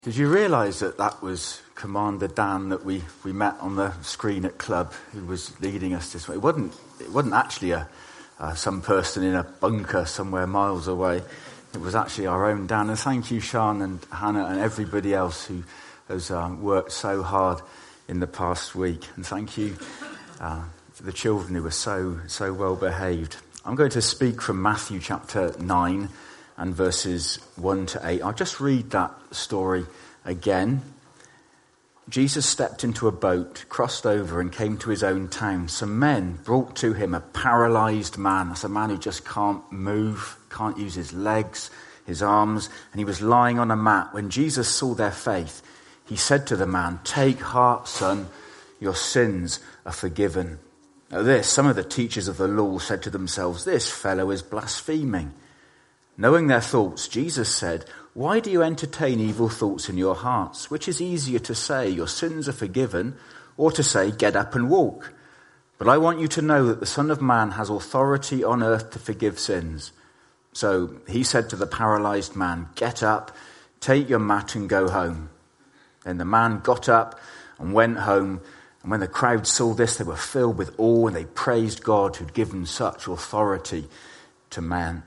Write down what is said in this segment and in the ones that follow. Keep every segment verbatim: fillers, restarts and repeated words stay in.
Did you realise that that was Commander Dan that we, we met on the screen at club, who was leading us this way? It wasn't, it wasn't actually a, uh, some person in a bunker somewhere miles away. It was actually our own Dan. And thank you, Sean and Hannah and everybody else who has um, worked so hard in the past week. And thank you uh, for the children who were so, so well behaved. I'm going to speak from Matthew chapter nine and verses one to eight. I'll just read that story again. Jesus stepped into a boat, crossed over and came to his own town. Some men brought to him a paralyzed man. That's a man who just can't move, can't use his legs, his arms, and he was lying on a mat. When Jesus saw their faith, he said to the man, "Take heart, son, your sins are forgiven." Now this, some of the teachers of the law said to themselves, "This fellow is blaspheming." Knowing their thoughts, Jesus said, "Why do you entertain evil thoughts in your hearts? Which is easier to say, 'Your sins are forgiven,' or to say, 'Get up and walk'? But I want you to know that the Son of Man has authority on earth to forgive sins." So he said to the paralyzed man, "Get up, take your mat and go home." Then the man got up and went home. And when the crowd saw this, they were filled with awe and they praised God who'd given such authority to man.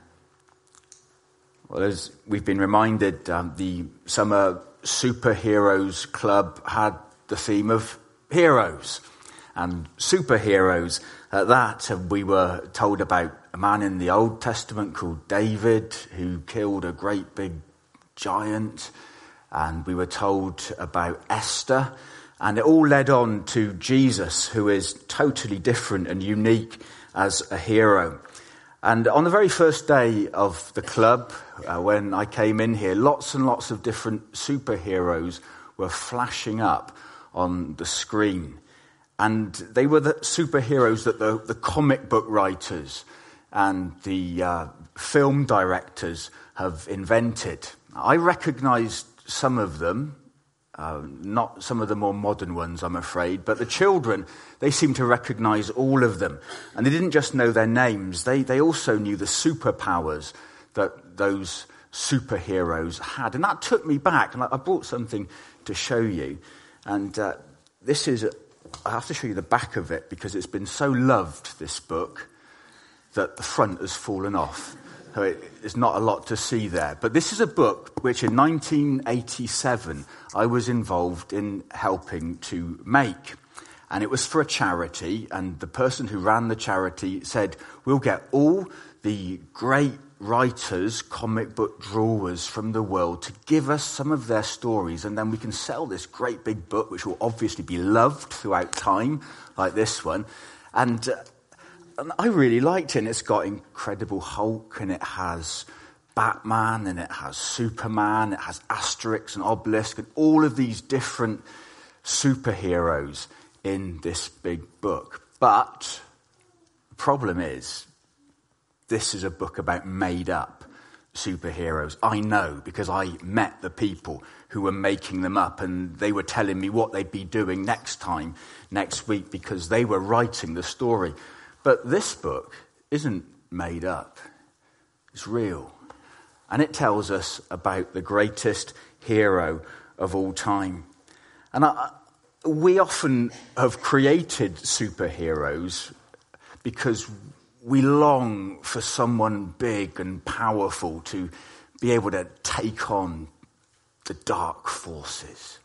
Well, as we've been reminded, um, the Summer Superheroes Club had the theme of heroes and superheroes. At that, uh, we were told about a man in the Old Testament called David who killed a great big giant. And we were told about Esther. And it all led on to Jesus, who is totally different and unique as a hero. And on the very first day of the club, uh, when I came in here, lots and lots of different superheroes were flashing up on the screen. And they were the superheroes that the, the comic book writers and the uh, film directors have invented. I recognised some of them, uh, not some of the more modern ones, I'm afraid, but the children, they seemed to recognise all of them. And they didn't just know their names, they, they also knew the superpowers that those superheroes had. And that took me back, and I brought something to show you. And uh, this is, a, I have to show you the back of it, because it's been so loved, this book, that the front has fallen off. So it, there's not a lot to see there. But this is a book which in nineteen eighty-seven I was involved in helping to make. And it was for a charity, and the person who ran the charity said, "We'll get all the great writers, comic book drawers from the world to give us some of their stories, and then we can sell this great big book, which will obviously be loved throughout time, like this one." And, uh, and I really liked it. And it's got Incredible Hulk, and it has Batman, and it has Superman, it has Asterix and Obelisk, and all of these different superheroes in this big book. But the problem is, this is a book about made-up superheroes. I know, because I met the people who were making them up, and they were telling me what they'd be doing next time, next week, because they were writing the story. But this book isn't made up. It's real. And it tells us about the greatest hero of all time. And I, we often have created superheroes because we long for someone big and powerful to be able to take on the dark forces.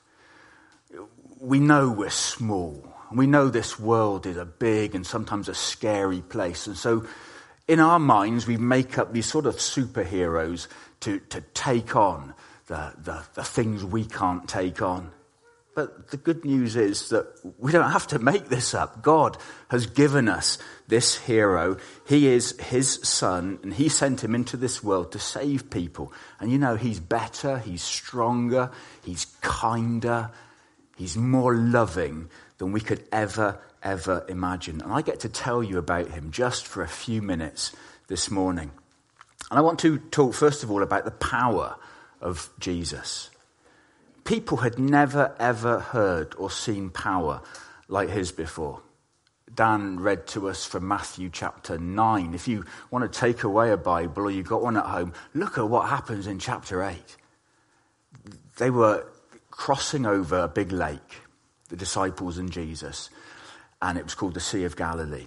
We know we're small. And we know this world is a big and sometimes a scary place. And so in our minds, we make up these sort of superheroes to, to take on the, the, the things we can't take on. But the good news is that we don't have to make this up. God has given us this hero. He is his son, and he sent him into this world to save people. And you know, he's better, he's stronger, he's kinder, he's more loving than we could ever, ever imagine. And I get to tell you about him just for a few minutes this morning. And I want to talk, first of all, about the power of Jesus. People had never, ever heard or seen power like his before. Dan read to us from Matthew chapter nine. If you want to take away a Bible or you've got one at home, look at what happens in chapter eight. They were crossing over a big lake, the disciples and Jesus, and it was called the Sea of Galilee.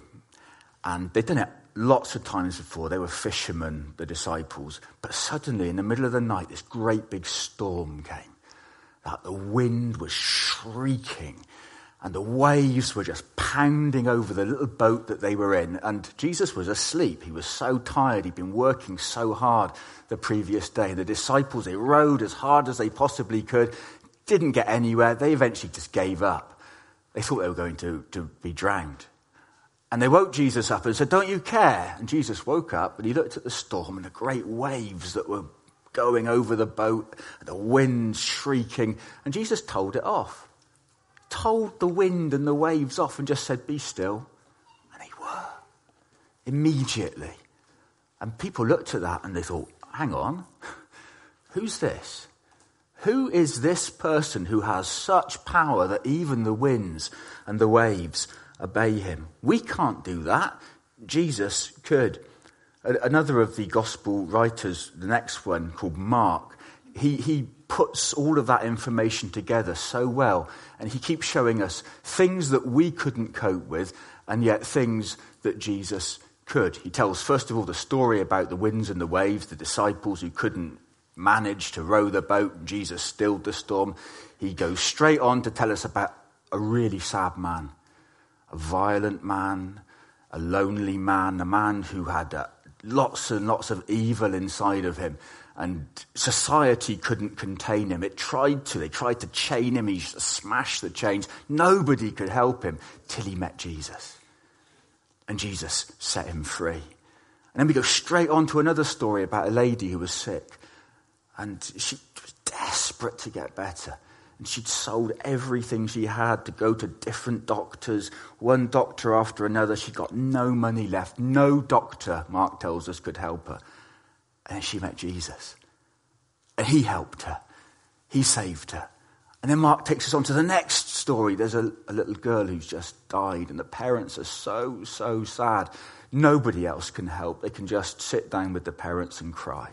And they'd done it lots of times before. They were fishermen, the disciples. But suddenly, in the middle of the night, this great big storm came. That the wind was shrieking, and the waves were just pounding over the little boat that they were in. And Jesus was asleep. He was so tired. He'd been working so hard the previous day. The disciples, they rowed as hard as they possibly could, didn't get anywhere. They eventually just gave up. They thought they were going to, to be drowned. And they woke Jesus up and said, "Don't you care?" And Jesus woke up and he looked at the storm and the great waves that were going over the boat, the wind shrieking. And Jesus told it off. Told the wind and the waves off and just said, "Be still." And they were. Immediately. And people looked at that and they thought, hang on, who's this? Who is this person who has such power that even the winds and the waves obey him? We can't do that. Jesus could. Another of the gospel writers, the next one called Mark, he, he puts all of that information together so well, and he keeps showing us things that we couldn't cope with, and yet things that Jesus could. He tells, first of all, the story about the winds and the waves, the disciples who couldn't manage to row the boat, and Jesus stilled the storm. He goes straight on to tell us about a really sad man, a violent man, a lonely man, a man who had uh, lots and lots of evil inside of him. And society couldn't contain him. It tried to. They tried to chain him. He smashed the chains. Nobody could help him till he met Jesus. And Jesus set him free. And then we go straight on to another story about a lady who was sick. And she was desperate to get better. And she'd sold everything she had to go to different doctors, one doctor after another. She'd got no money left. No doctor, Mark tells us, could help her. And then she met Jesus. And he helped her. He saved her. And then Mark takes us on to the next story. There's a, a little girl who's just died. And the parents are so, so sad. Nobody else can help. They can just sit down with the parents and cry.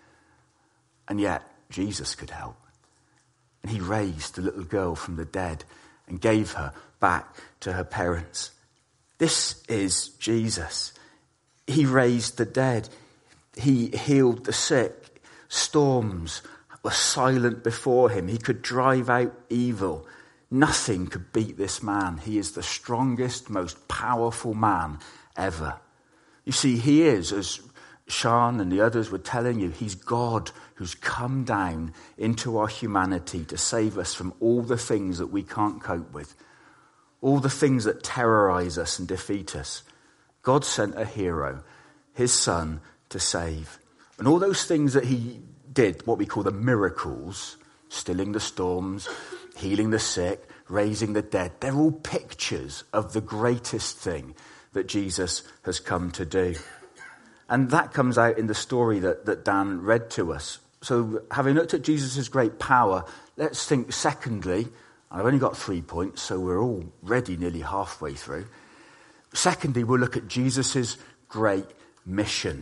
And yet, Jesus could help. And he raised the little girl from the dead and gave her back to her parents. This is Jesus. He raised the dead. He healed the sick. Storms were silent before him. He could drive out evil. Nothing could beat this man. He is the strongest, most powerful man ever. You see, he is, as Sean and the others were telling you, he's God who's come down into our humanity to save us from all the things that we can't cope with, all the things that terrorize us and defeat us. God sent a hero, his son, to save. And all those things that he did, what we call the miracles, stilling the storms, healing the sick, raising the dead, they're all pictures of the greatest thing that Jesus has come to do. And that comes out in the story that, that Dan read to us. So having looked at Jesus' great power, let's think secondly, I've only got three points, so we're already nearly halfway through. Secondly, we'll look at Jesus' great mission.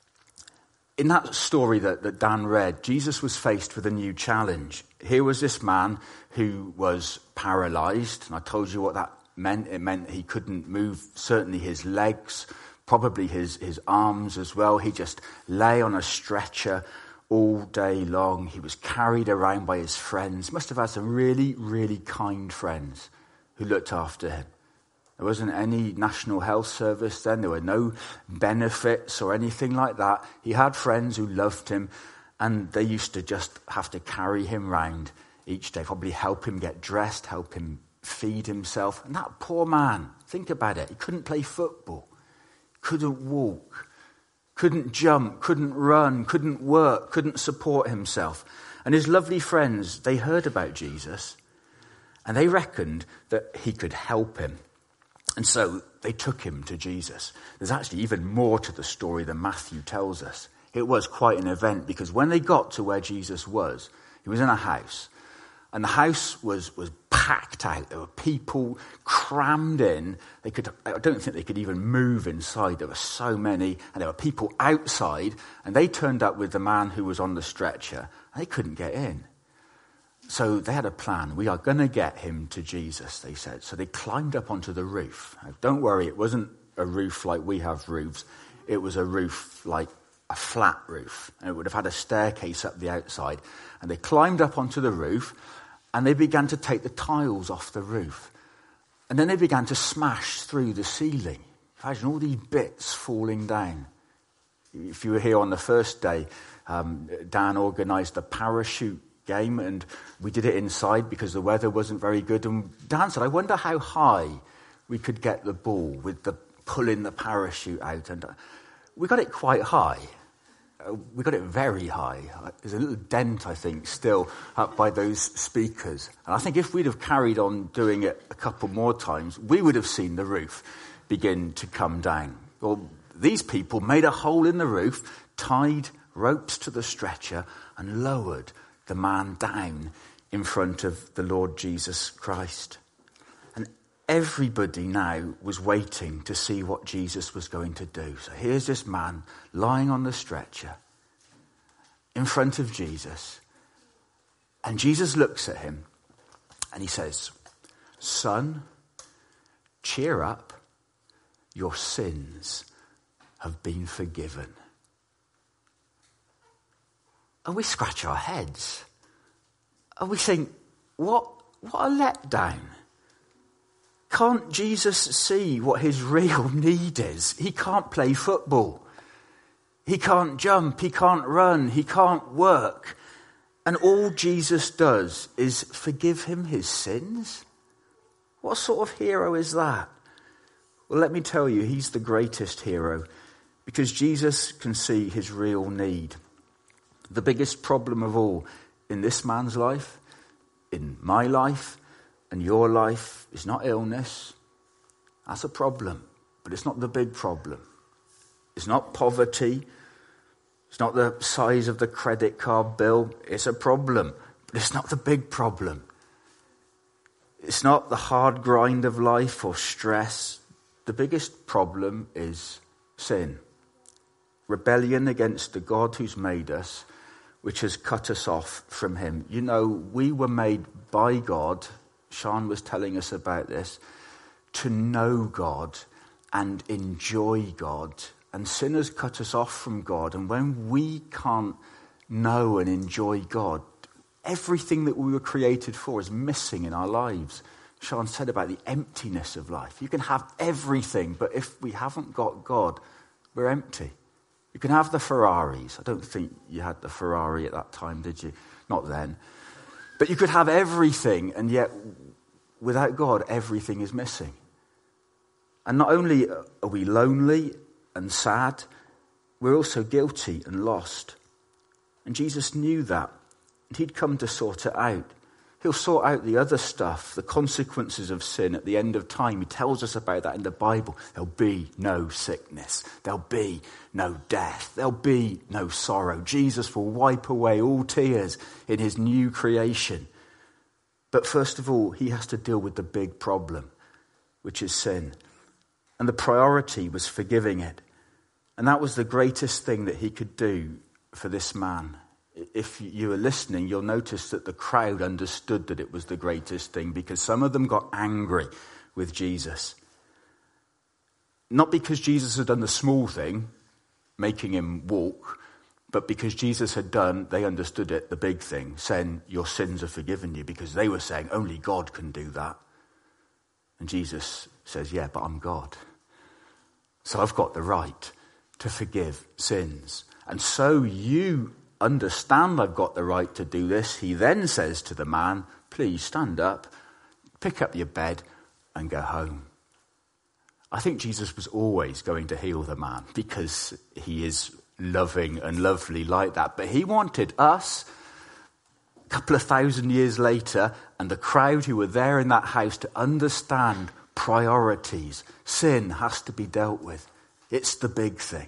In that story that, that Dan read, Jesus was faced with a new challenge. Here was this man who was paralyzed, and I told you what that meant. It meant he couldn't move, certainly his legs, probably his, his arms as well. He just lay on a stretcher all day long. He was carried around by his friends. Must have had some really, really kind friends who looked after him. There wasn't any National Health Service then. There were no benefits or anything like that. He had friends who loved him, and they used to just have to carry him round each day, probably help him get dressed, help him feed himself. And that poor man, think about it, he couldn't play football, couldn't walk, couldn't jump, couldn't run, couldn't work, couldn't support himself. And his lovely friends, they heard about Jesus, and they reckoned that he could help him. And so they took him to Jesus. There's actually even more to the story than Matthew tells us. It was quite an event, because when they got to where Jesus was, he was in a house. And the house was, was packed out. There were people crammed in. They could, I don't think they could even move inside. There were so many. And there were people outside. And they turned up with the man who was on the stretcher. And they couldn't get in. So they had a plan. We are going to get him to Jesus, they said. So they climbed up onto the roof. Now, don't worry, it wasn't a roof like we have roofs. It was a roof like a flat roof. And it would have had a staircase up the outside. And they climbed up onto the roof and they began to take the tiles off the roof. And then they began to smash through the ceiling. Imagine all these bits falling down. If you were here on the first day, um, Dan organised a parachute game and we did it inside because the weather wasn't very good. And Dan said, I wonder how high we could get the ball with the pulling the parachute out. And we got it quite high. Uh, we got it very high. There's a little dent, I think, still up by those speakers. And I think if we'd have carried on doing it a couple more times, we would have seen the roof begin to come down. Well, these people made a hole in the roof, tied ropes to the stretcher, and lowered the man down in front of the Lord Jesus Christ. And everybody now was waiting to see what Jesus was going to do. So here's this man lying on the stretcher in front of Jesus. And Jesus looks at him and he says, "Son, cheer up. Your sins have been forgiven." And we scratch our heads. And we think, what, what a letdown. Can't Jesus see what his real need is? He can't play football. He can't jump. He can't run. He can't work. And all Jesus does is forgive him his sins? What sort of hero is that? Well, let me tell you, he's the greatest hero because Jesus can see his real need. The biggest problem of all in this man's life, in my life, and your life is not illness. That's a problem, but it's not the big problem. It's not poverty. It's not the size of the credit card bill. It's a problem, but it's not the big problem. It's not the hard grind of life or stress. The biggest problem is sin. Rebellion against the God who's made us, which has cut us off from him. You know, we were made by God, Sean was telling us about this, to know God and enjoy God. And sin has cut us off from God. And when we can't know and enjoy God, everything that we were created for is missing in our lives. Sean said about the emptiness of life. You can have everything, but if we haven't got God, we're empty. You can have the Ferraris. I don't think you had the Ferrari at that time, did you? Not then. But you could have everything, and yet without God, everything is missing. And not only are we lonely and sad, we're also guilty and lost. And Jesus knew that, and he'd come to sort it out. He'll sort out the other stuff, the consequences of sin at the end of time. He tells us about that in the Bible. There'll be no sickness. There'll be no death. There'll be no sorrow. Jesus will wipe away all tears in his new creation. But first of all, he has to deal with the big problem, which is sin. And the priority was forgiving it. And that was the greatest thing that he could do for this man. If you were listening, you'll notice that the crowd understood that it was the greatest thing because some of them got angry with Jesus. Not because Jesus had done the small thing, making him walk, but because Jesus had done, they understood it, the big thing, saying, your sins are forgiven you, because they were saying, only God can do that. And Jesus says, yeah, but I'm God. So I've got the right to forgive sins. And so you understand I've got the right to do this. He then says to the man, please stand up, pick up your bed and go home. I think Jesus was always going to heal the man because he is loving and lovely like that. But he wanted us a couple of thousand years later and the crowd who were there in that house to understand priorities. Sin has to be dealt with. It's the big thing.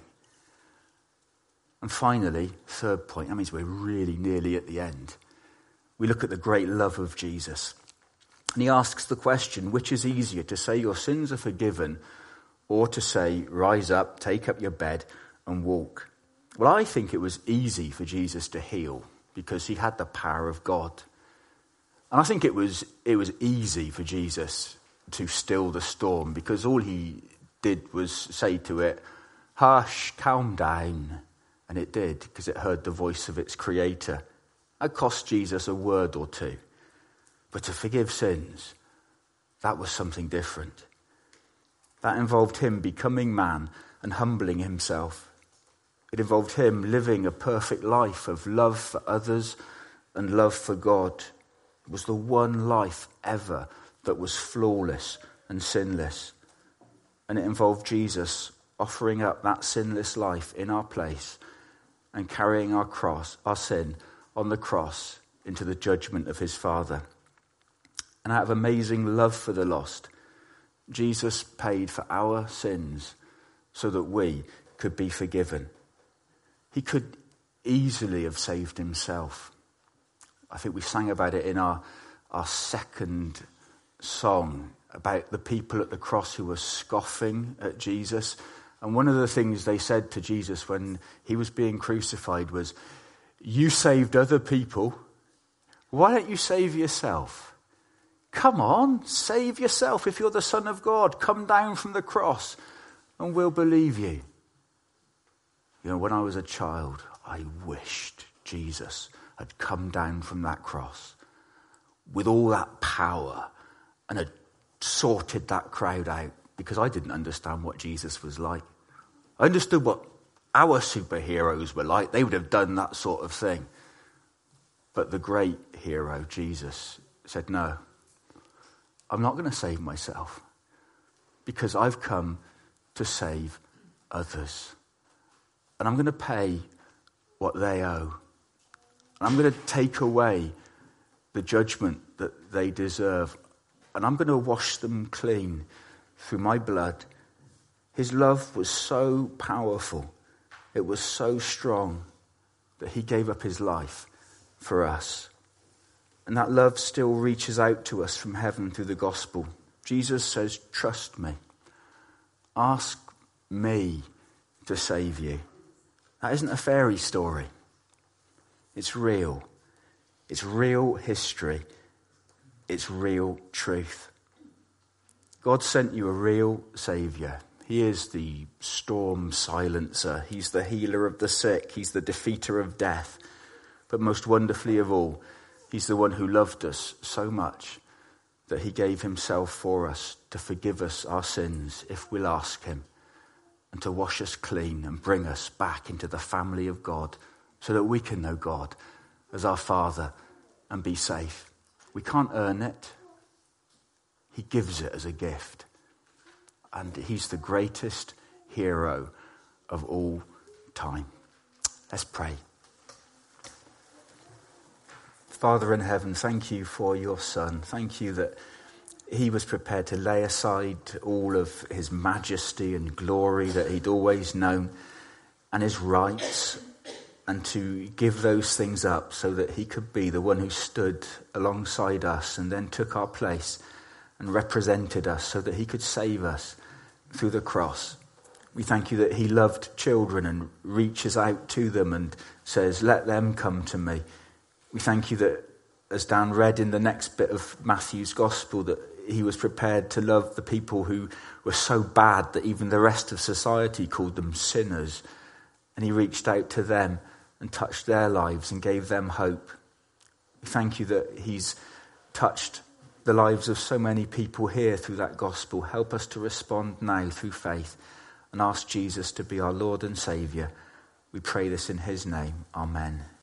And finally, third point, that means we're really nearly at the end. We look at the great love of Jesus. And he asks the question, which is easier, to say your sins are forgiven or to say, rise up, take up your bed and walk? Well, I think it was easy for Jesus to heal because he had the power of God. And I think it was it was easy for Jesus to still the storm, because all he did was say to it, hush, calm down. And it did, because it heard the voice of its creator. It cost Jesus a word or two. But to forgive sins, that was something different. That involved him becoming man and humbling himself. It involved him living a perfect life of love for others and love for God. It was the one life ever that was flawless and sinless. And it involved Jesus offering up that sinless life in our place and carrying our cross, our sin, on the cross into the judgment of his Father. And out of amazing love for the lost, Jesus paid for our sins so that we could be forgiven. He could easily have saved himself. I think we sang about it in our, our second song, about the people at the cross who were scoffing at Jesus. And one of the things they said to Jesus when he was being crucified was, you saved other people, why don't you save yourself? Come on, save yourself. If you're the Son of God, come down from the cross and we'll believe you. You know, when I was a child, I wished Jesus had come down from that cross with all that power and had sorted that crowd out, because I didn't understand what Jesus was like. I understood what our superheroes were like. They would have done that sort of thing. But the great hero, Jesus, said, no, I'm not going to save myself, because I've come to save others. And I'm going to pay what they owe. And I'm going to take away the judgment that they deserve. And I'm going to wash them clean through my blood. His love was so powerful. It was so strong that he gave up his life for us. And that love still reaches out to us from heaven through the gospel. Jesus says, trust me. Ask me to save you. That isn't a fairy story. It's real. It's real history. It's real truth. God sent you a real Saviour. He is the storm silencer. He's the healer of the sick. He's the defeater of death. But most wonderfully of all, he's the one who loved us so much that he gave himself for us to forgive us our sins if we'll ask him, and to wash us clean and bring us back into the family of God so that we can know God as our Father and be safe. We can't earn it. He gives it as a gift. And he's the greatest hero of all time. Let's pray. Father in heaven, thank you for your Son. Thank you that he was prepared to lay aside all of his majesty and glory that he'd always known and his rights, and to give those things up so that he could be the one who stood alongside us and then took our place and represented us so that he could save us through the cross. We thank you that he loved children and reaches out to them and says, let them come to me. We thank you that, as Dan read in the next bit of Matthew's gospel, that he was prepared to love the people who were so bad that even the rest of society called them sinners. And he reached out to them and touched their lives and gave them hope. We thank you that he's touched the lives of so many people here through that gospel. Help us to respond now through faith and ask Jesus to be our Lord and Saviour. We pray this in his name. Amen.